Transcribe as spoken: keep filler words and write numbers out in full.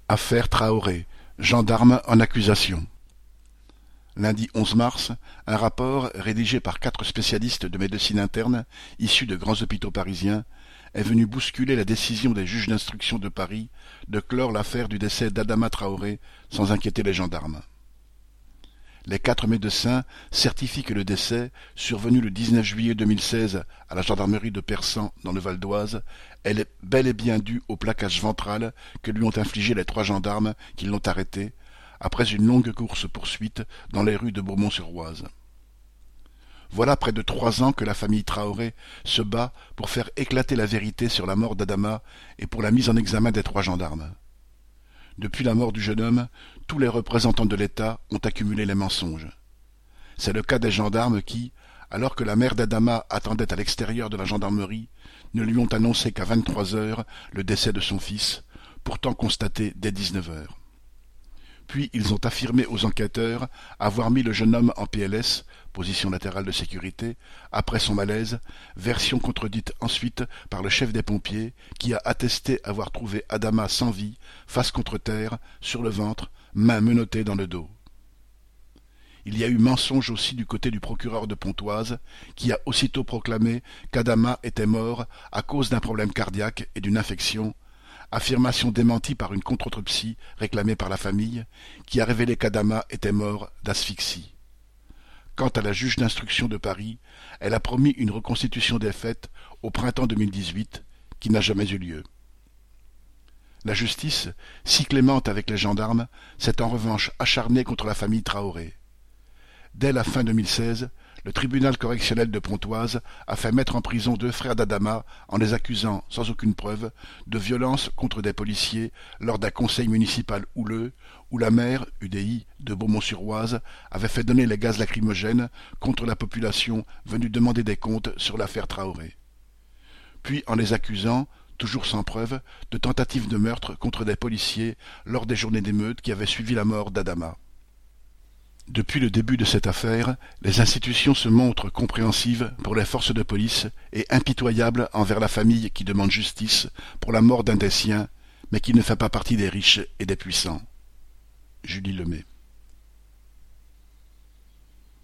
Affaire Traoré, gendarme en accusation. Lundi onze mars, un rapport rédigé par quatre spécialistes de médecine interne issus de grands hôpitaux parisiens est venu bousculer la décision des juges d'instruction de Paris de clore l'affaire du décès d'Adama Traoré sans inquiéter les gendarmes. Les quatre médecins certifient que le décès, survenu le dix-neuf juillet deux mille seize à la gendarmerie de Persan dans le Val d'Oise, est bel et bien dû au plaquage ventral que lui ont infligé les trois gendarmes qui l'ont arrêté, après une longue course-poursuite dans les rues de Beaumont-sur-Oise. Voilà près de trois ans que la famille Traoré se bat pour faire éclater la vérité sur la mort d'Adama et pour la mise en examen des trois gendarmes. Depuis la mort du jeune homme, tous les représentants de l'État ont accumulé les mensonges. C'est le cas des gendarmes qui, alors que la mère d'Adama attendait à l'extérieur de la gendarmerie, ne lui ont annoncé qu'à vingt-trois heures le décès de son fils, pourtant constaté dès dix-neuf heures. Puis ils ont affirmé aux enquêteurs avoir mis le jeune homme en P L S, position latérale de sécurité, après son malaise, version contredite ensuite par le chef des pompiers qui a attesté avoir trouvé Adama sans vie, face contre terre, sur le ventre, mains menottées dans le dos. Il y a eu mensonge aussi du côté du procureur de Pontoise, qui a aussitôt proclamé qu'Adama était mort à cause d'un problème cardiaque et d'une infection, affirmation démentie par une contre-autopsie réclamée par la famille, qui a révélé qu'Adama était mort d'asphyxie. Quant à la juge d'instruction de Paris, elle a promis une reconstitution des faits au printemps deux mille dix-huit, qui n'a jamais eu lieu. La justice, si clémente avec les gendarmes, s'est en revanche acharnée contre la famille Traoré. Dès la fin deux mille seize, le tribunal correctionnel de Pontoise a fait mettre en prison deux frères d'Adama en les accusant, sans aucune preuve, de violence contre des policiers lors d'un conseil municipal houleux où la maire, U D I, de Beaumont-sur-Oise avait fait donner les gaz lacrymogènes contre la population venue demander des comptes sur l'affaire Traoré. Puis en les accusant, toujours sans preuve, de tentatives de meurtre contre des policiers lors des journées d'émeute qui avaient suivi la mort d'Adama. Depuis le début de cette affaire, les institutions se montrent compréhensives pour les forces de police et impitoyables envers la famille qui demande justice pour la mort d'un des siens, mais qui ne fait pas partie des riches et des puissants. Julie Lemay.